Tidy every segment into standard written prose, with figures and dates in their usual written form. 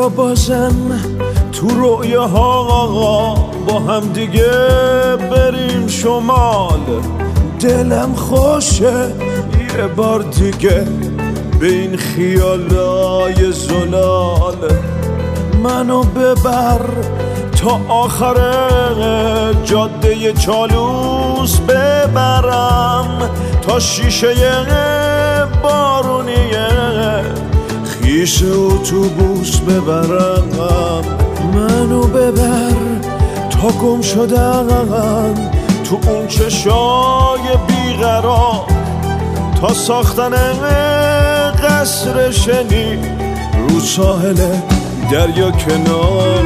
بیا بازم تو رویاها با هم دیگه بریم شمال. دلم خوشه یه بار دیگه به این خیالای زلال. منو ببر تا آخر جاده چالوس ببرم، تا شیشه بارونیه خیش اتوبوس ببرم. منو ببر تا گم شدم تو اون چشای بیقرار، تا ساختن قصر شنی رو ساحل دریا کنار.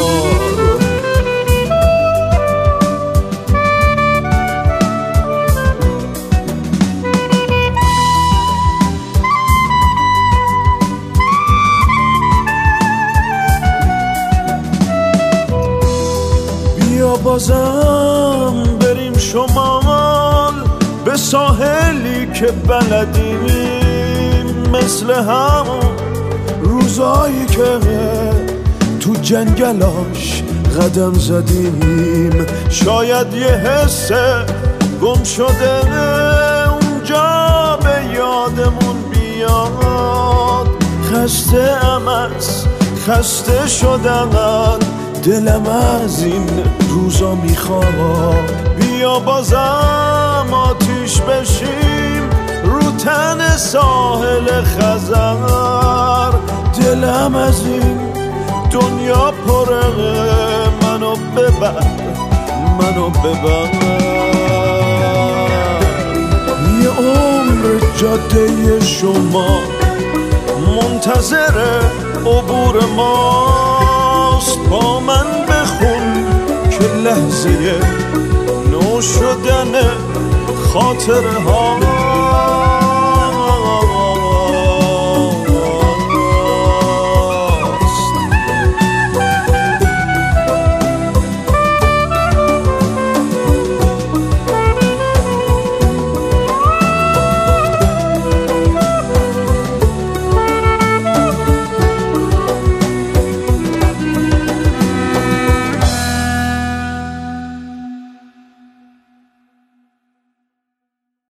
بیا بازم بریم شمال، به ساحلی که بلدیم، مثل همون روزایی که تو جنگلاش قدم زدیم. شاید یه حس گم شده اونجا به یادمون بیاد. خسته ام از خسته شدن، دلم از این روزا میخواد. بیا بازم آتیش بشیم رو تن ساحل خزر. دلم از این دنیا پره، منو ببر منو ببر. یه عمر جاده شما منتظر عبور ماست. با من بخون که لحظه نو شدن خاطره ها